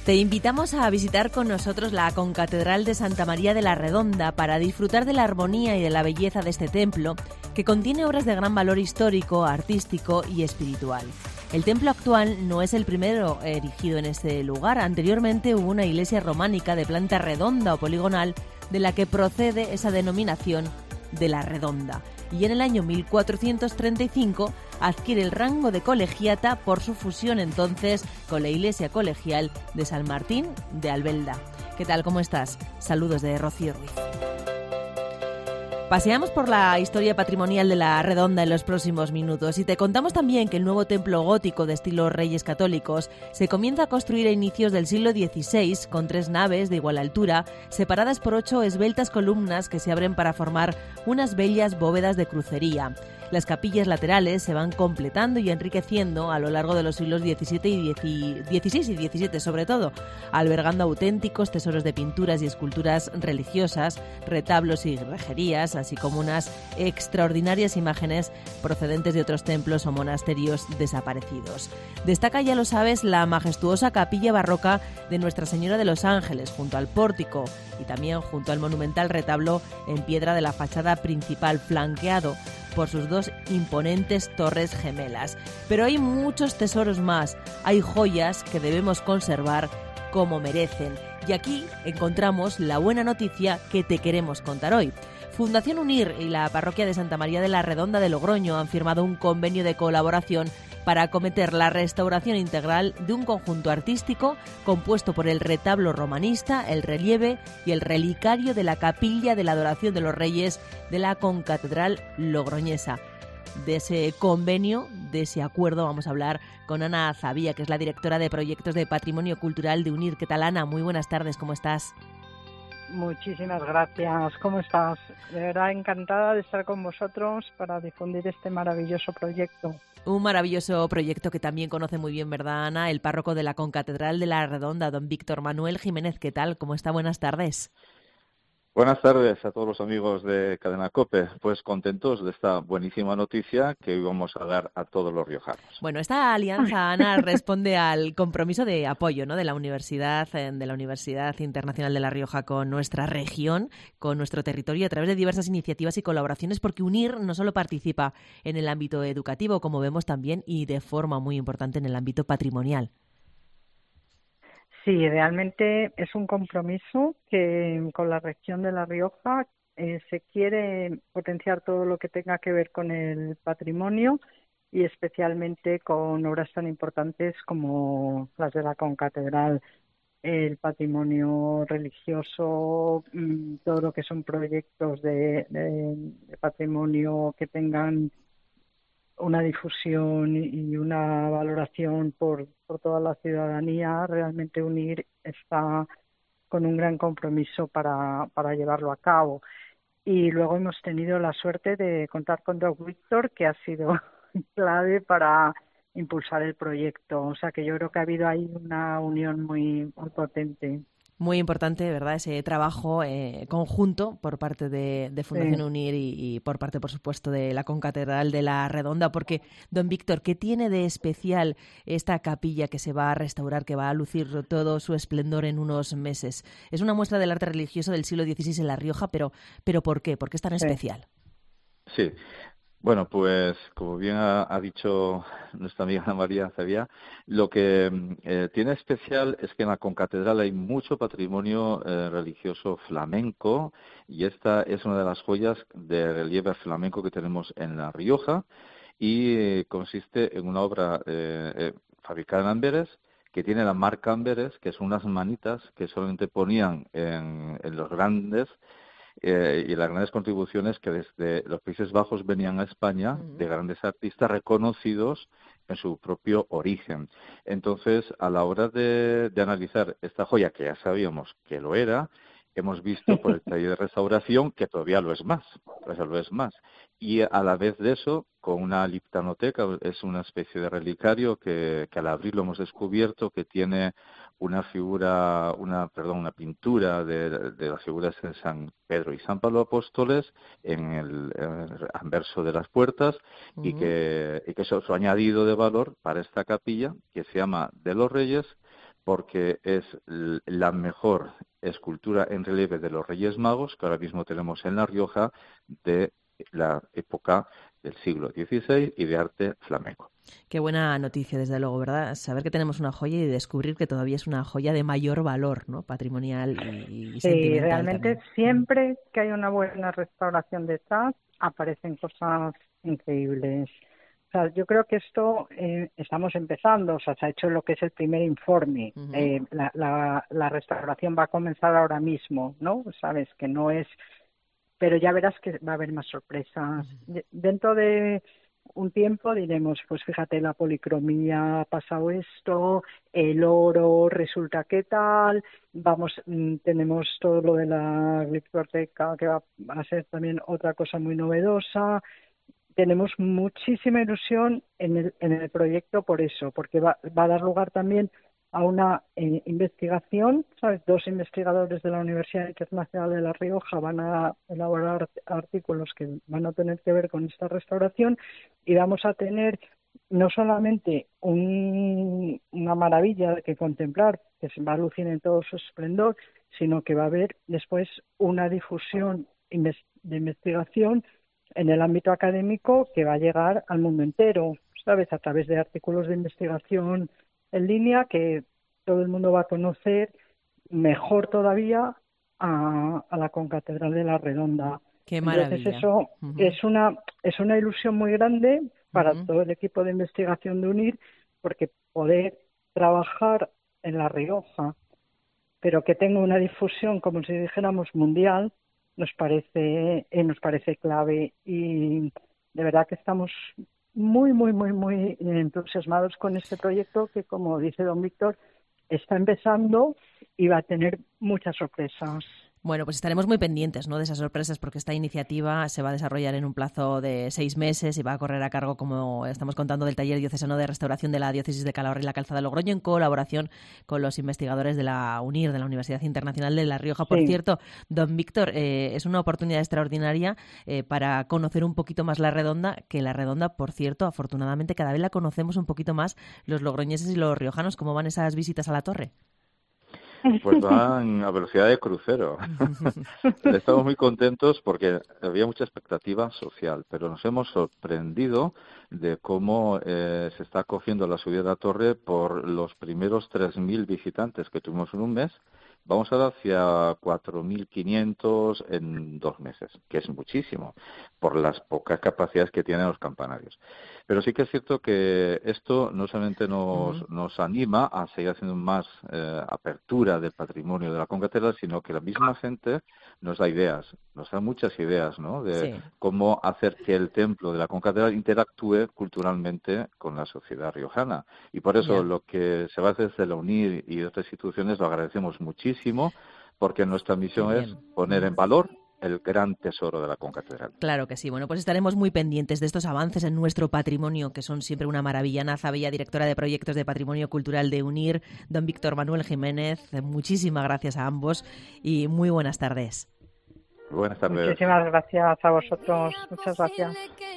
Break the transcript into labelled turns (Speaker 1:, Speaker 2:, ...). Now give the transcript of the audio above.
Speaker 1: Te invitamos a visitar con nosotros la Concatedral de Santa María de la Redonda para disfrutar de la armonía y de la belleza de este templo, que contiene obras de gran valor histórico, artístico y espiritual. El templo actual no es el primero erigido en este lugar. Anteriormente hubo una iglesia románica de planta redonda o poligonal, de la que procede esa denominación de la Redonda. Y en el año 1435 adquiere el rango de colegiata por su fusión entonces con la iglesia colegial de San Martín de Albelda. ¿Qué tal? ¿Cómo estás? Saludos de Rocío Ruiz. Paseamos por la historia patrimonial de la Redonda en los próximos minutos y te contamos también que el nuevo templo gótico de estilo Reyes Católicos se comienza a construir a inicios del siglo XVI con 3 naves de igual altura, separadas por 8 esbeltas columnas que se abren para formar unas bellas bóvedas de crucería. Las capillas laterales se van completando y enriqueciendo a lo largo de los siglos XVI y XVII sobre todo, albergando auténticos tesoros de pinturas y esculturas religiosas, retablos y rejerías, así como unas extraordinarias imágenes procedentes de otros templos o monasterios desaparecidos. Destaca, ya lo sabes, la majestuosa capilla barroca de Nuestra Señora de los Ángeles, junto al pórtico y también junto al monumental retablo en piedra de la fachada principal, flanqueado por sus 2 imponentes torres gemelas. Pero hay muchos tesoros más, hay joyas que debemos conservar como merecen. Y aquí encontramos la buena noticia que te queremos contar hoy. Fundación UNIR y la parroquia de Santa María de la Redonda de Logroño han firmado un convenio de colaboración para acometer la restauración integral de un conjunto artístico compuesto por el retablo romanista, el relieve y el relicario de la capilla de la Adoración de los Reyes de la Concatedral logroñesa. De ese convenio, de ese acuerdo, vamos a hablar con Ana Zavía, que es la directora de Proyectos de Patrimonio Cultural de UNIR. ¿Qué tal, Ana? Muy buenas tardes, ¿cómo estás?
Speaker 2: Muchísimas gracias. ¿Cómo estás? De verdad encantada de estar con vosotros para difundir este maravilloso proyecto.
Speaker 1: Un maravilloso proyecto que también conoce muy bien, ¿verdad, Ana? El párroco de la Concatedral de la Redonda, don Víctor Manuel Jiménez. ¿Qué tal? ¿Cómo está? Buenas tardes.
Speaker 3: Buenas tardes a todos los amigos de Cadena COPE. Pues contentos de esta buenísima noticia que hoy vamos a dar a todos los riojanos.
Speaker 1: Bueno, esta alianza, Ana, responde al compromiso de apoyo, ¿no?, de la Universidad Internacional de La Rioja con nuestra región, con nuestro territorio, a través de diversas iniciativas y colaboraciones, porque UNIR no solo participa en el ámbito educativo, como vemos también, y de forma muy importante en el ámbito patrimonial.
Speaker 2: Sí, realmente es un compromiso que con la región de La Rioja se quiere potenciar todo lo que tenga que ver con el patrimonio y especialmente con obras tan importantes como las de la Concatedral, el patrimonio religioso, todo lo que son proyectos de patrimonio que tengan una difusión y una valoración por toda la ciudadanía. Realmente UNIR está con un gran compromiso para llevarlo a cabo. Y luego hemos tenido la suerte de contar con don Víctor, que ha sido clave para impulsar el proyecto. O sea que yo creo que ha habido ahí una unión muy, muy potente.
Speaker 1: Muy importante, ¿verdad?, ese trabajo conjunto por parte de Fundación UNIR y por parte, por supuesto, de la Concatedral de la Redonda, porque, don Víctor, ¿qué tiene de especial esta capilla que se va a restaurar, que va a lucir todo su esplendor en unos meses? Es una muestra del arte religioso del siglo XVI en La Rioja, pero ¿por qué? ¿Por qué es tan especial?
Speaker 3: Sí. Bueno, pues como bien ha dicho nuestra amiga Ana María Zavía, lo que tiene especial es que en la Concatedral hay mucho patrimonio religioso flamenco y esta es una de las joyas de relieve flamenco que tenemos en La Rioja y consiste en una obra fabricada en Amberes que tiene la marca Amberes, que son unas manitas que solamente ponían en los grandes y las grandes contribuciones que desde los Países Bajos venían a España de grandes artistas reconocidos en su propio origen. Entonces, a la hora de analizar esta joya, que ya sabíamos que lo era, hemos visto por el taller de restauración que todavía lo es más, Y a la vez de eso, con una liptanoteca, es una especie de relicario que al abrirlo hemos descubierto que tiene una pintura de las figuras de San Pedro y San Pablo Apóstoles en el anverso de las puertas y que eso es su añadido de valor para esta capilla que se llama de los Reyes, porque es la mejor escultura en relieve de los Reyes Magos que ahora mismo tenemos en La Rioja de la época del siglo XVI y de arte flamenco.
Speaker 1: Qué buena noticia, desde luego, ¿verdad? Saber que tenemos una joya y descubrir que todavía es una joya de mayor valor, ¿no? Patrimonial y sentimental.
Speaker 2: Sí, realmente
Speaker 1: también.
Speaker 2: siempre que hay una buena restauración detrás, aparecen cosas increíbles. O sea, yo creo que esto estamos empezando, o sea, se ha hecho lo que es el primer informe.
Speaker 1: Uh-huh.
Speaker 2: La restauración va a comenzar ahora mismo, ¿no? Sabes que no es, pero ya verás que va a haber más sorpresas.
Speaker 1: Uh-huh.
Speaker 2: Dentro de un tiempo diremos, pues fíjate, la policromía ha pasado esto, el oro resulta que tal, tenemos todo lo de la gliptoteca que va a ser también otra cosa muy novedosa. Tenemos muchísima ilusión en el proyecto por eso, porque va a dar lugar también a una investigación, ¿sabes? 2 investigadores de la Universidad Internacional de La Rioja van a elaborar artículos que van a tener que ver con esta restauración y vamos a tener no solamente una maravilla de que contemplar, que se va a lucir en todo su esplendor, sino que va a haber después una difusión de investigación en el ámbito académico que va a llegar al mundo entero, ¿sabes? A través de artículos de investigación en línea que todo el mundo va a conocer mejor todavía a la concatedral de La Redonda.
Speaker 1: Qué maravilla.
Speaker 2: Entonces eso es una ilusión muy grande para todo el equipo de investigación de UNIR, porque poder trabajar en La Rioja, pero que tenga una difusión, como si dijéramos, mundial, nos parece clave y de verdad que estamos muy, muy, muy, muy entusiasmados con este proyecto que, como dice don Víctor, está empezando y va a tener muchas sorpresas.
Speaker 1: Bueno, pues estaremos muy pendientes, ¿no?, de esas sorpresas, porque esta iniciativa se va a desarrollar en un plazo de 6 meses y va a correr a cargo, como estamos contando, del Taller Diocesano de Restauración de la Diócesis de Calahorra y la Calzada de Logroño, en colaboración con los investigadores de la UNIR, de la Universidad Internacional de La Rioja. Por cierto, don Víctor, es una oportunidad extraordinaria para conocer un poquito más La Redonda, que La Redonda, por cierto, afortunadamente cada vez la conocemos un poquito más los logroñeses y los riojanos. ¿Cómo van esas visitas a la torre?
Speaker 3: Pues van a velocidad de crucero. Estamos muy contentos porque había mucha expectativa social, pero nos hemos sorprendido de cómo se está acogiendo la subida de la torre por los primeros 3.000 visitantes que tuvimos en un mes. Vamos a dar hacia 4.500 en 2 meses, que es muchísimo, por las pocas capacidades que tienen los campanarios. Pero sí que es cierto que esto no solamente nos anima a seguir haciendo más apertura del patrimonio de la concatedral, sino que la misma gente nos da ideas, nos da muchas ideas, ¿no?, de cómo hacer que el templo de la concatedral interactúe culturalmente con la sociedad riojana. Y por eso lo que se va a hacer desde la UNIR y otras instituciones lo agradecemos muchísimo, porque nuestra misión es poner en valor el gran tesoro de la concatedral.
Speaker 1: Claro que sí. Bueno, pues estaremos muy pendientes de estos avances en nuestro patrimonio, que son siempre una maravilla. Naza Bella, directora de Proyectos de Patrimonio Cultural de UNIR, don Víctor Manuel Jiménez, muchísimas gracias a ambos y muy buenas tardes.
Speaker 3: Buenas tardes.
Speaker 2: Muchísimas gracias a vosotros. Muchas gracias.